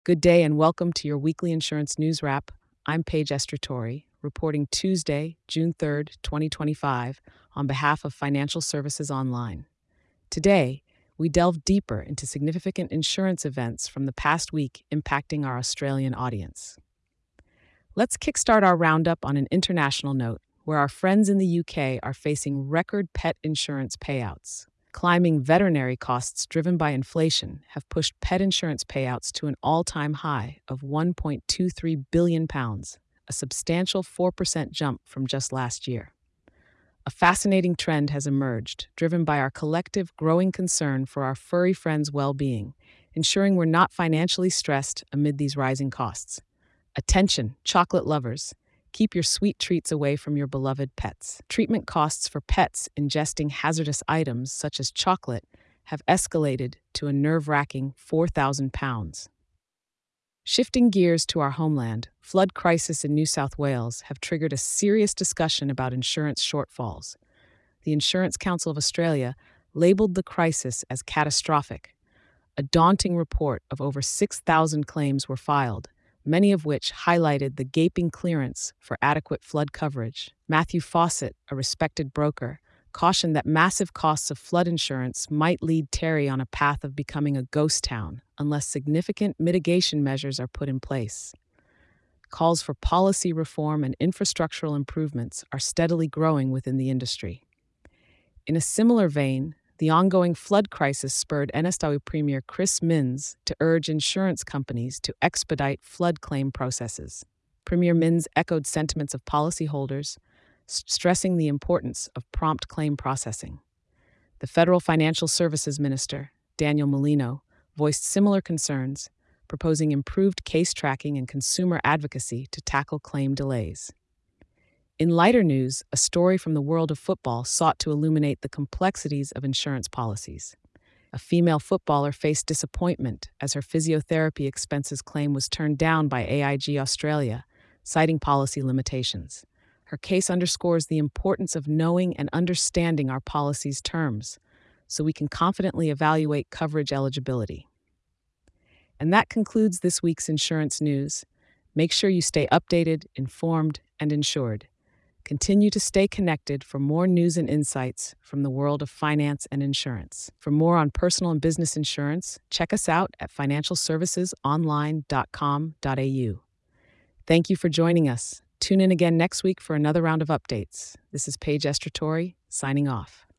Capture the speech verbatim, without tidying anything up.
Good day and welcome to your weekly insurance news wrap. I'm Paige Estratori, reporting Tuesday, June third, twenty twenty-five, on behalf of Financial Services Online. Today, we delve deeper into significant insurance events from the past week impacting our Australian audience. Let's kickstart our roundup on an international note, where our friends in the U K are facing record pet insurance payouts. Climbing veterinary costs driven by inflation have pushed pet insurance payouts to an all-time high of one point two three billion pounds, a substantial four percent jump from just last year. A fascinating trend has emerged, driven by our collective growing concern for our furry friends' well-being, ensuring we're not financially stressed amid these rising costs. Attention, chocolate lovers. Keep your sweet treats away from your beloved pets. Treatment costs for pets ingesting hazardous items such as chocolate have escalated to a nerve-wracking four thousand pounds. Shifting gears to our homeland, flood crisis in New South Wales have triggered a serious discussion about insurance shortfalls. The Insurance Council of Australia labeled the crisis as catastrophic. A daunting report of over six thousand claims were filed, many of which highlighted the gaping clearance for adequate flood coverage. Matthew Fawcett, a respected broker, cautioned that massive costs of flood insurance might lead Terry on a path of becoming a ghost town unless significant mitigation measures are put in place. Calls for policy reform and infrastructural improvements are steadily growing within the industry. In a similar vein, the ongoing flood crisis spurred N S W Premier Chris Minns to urge insurance companies to expedite flood claim processes. Premier Minns echoed sentiments of policyholders, s- stressing the importance of prompt claim processing. The Federal Financial Services Minister, Daniel Molino, voiced similar concerns, proposing improved case tracking and consumer advocacy to tackle claim delays. In lighter news, a story from the world of football sought to illuminate the complexities of insurance policies. A female footballer faced disappointment as her physiotherapy expenses claim was turned down by A I G Australia, citing policy limitations. Her case underscores the importance of knowing and understanding our policy's terms, so we can confidently evaluate coverage eligibility. And that concludes this week's insurance news. Make sure you stay updated, informed, and insured. Continue to stay connected for more news and insights from the world of finance and insurance. For more on personal and business insurance, check us out at financial services online dot com dot a u. Thank you for joining us. Tune in again next week for another round of updates. This is Paige Estratori, signing off.